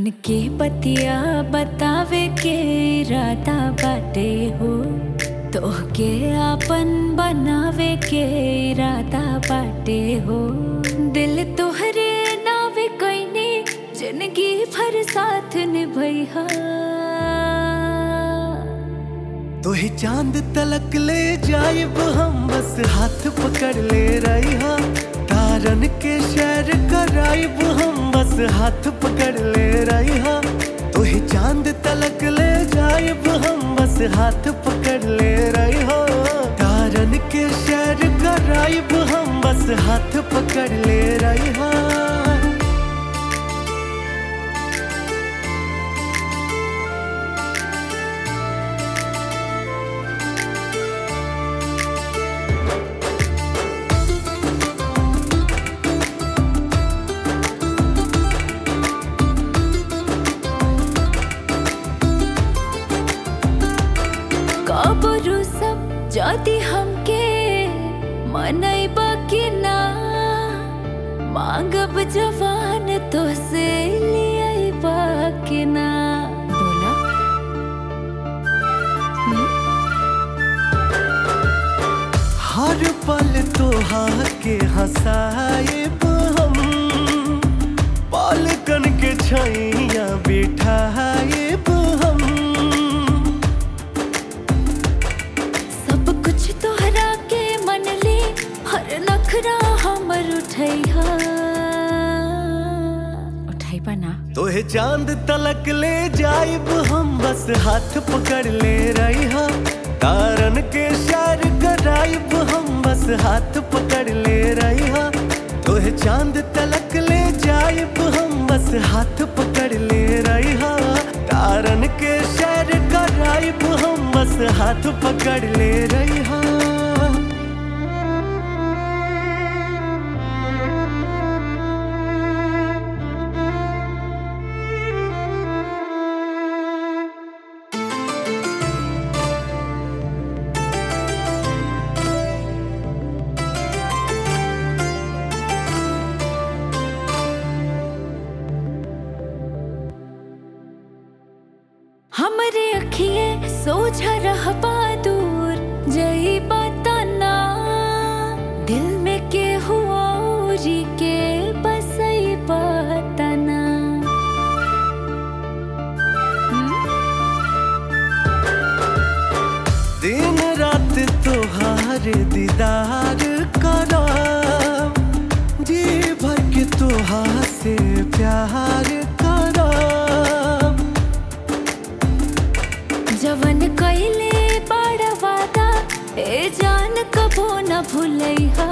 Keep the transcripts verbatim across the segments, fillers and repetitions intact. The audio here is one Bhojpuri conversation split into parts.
मन के बतिया बतावे के इरादा बाटे हो, तोहके आपन बनावे के इरादा बाटे हो। दिल तोहरे नावे कइने जिंदगी भर साथ निभैहा। तोहे चांद तलक ले जाइब हम, बस हाथ पकड़ ले रहिहा। तारन के शहर कराइब हम, बस हाथ पकड़ ले रहिहा। तोहे चांद तलक ले जाइब हम, बस हाथ पकड़ ले रहिहा। तारन के शहर कराइब हम, बस हाथ पकड़ ले रहिहा। कबरू सब जाती हमके मनैबा कि ना, मांगब जवान तो से लियाइबा कि ना। बोला हर पल तोहा के हंसाइब हम, पालकन के छैया बिठाइब हम। नखरा हमर उठैहा उठैबा ना। तोहे चांद तलक ले जाइब हम, बस हाथ पकड़ ले रहिहा। तारन के शहर कराइब हम, बस हाथ पकड़ ले रहिहा। तोहे चांद तलक ले जाइब हम, बस हाथ पकड़ ले रहिहा। तारन के शहर कराइब हम, बस हाथ पकड़ ले रहिहा। हमरे अखिए सोझा रहबा दूर जई बताना। दिल में के हुआ जी के बसई बताना। दिन रात तोहार दीदार करब, जी भर के तोहार से प्यार करब। जवन कइले बड़ा वादा ए जान कबो न भूलैहा।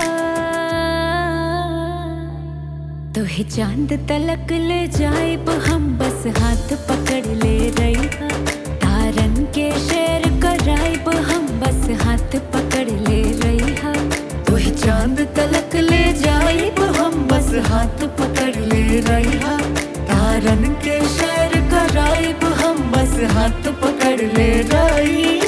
तोहे चांद तलक ले जाइब हम, बस हाथ पकड़ ले रहिहा। तारन के शहर कराइब हम, बस हाथ पकड़ ले रहिहा। तोहे चांद तलक ले जाइब हम, बस हाथ पकड़ ले रहिहा। तारन के शहर कराइब हम, बस हाथ पकड़ ले रहिहा।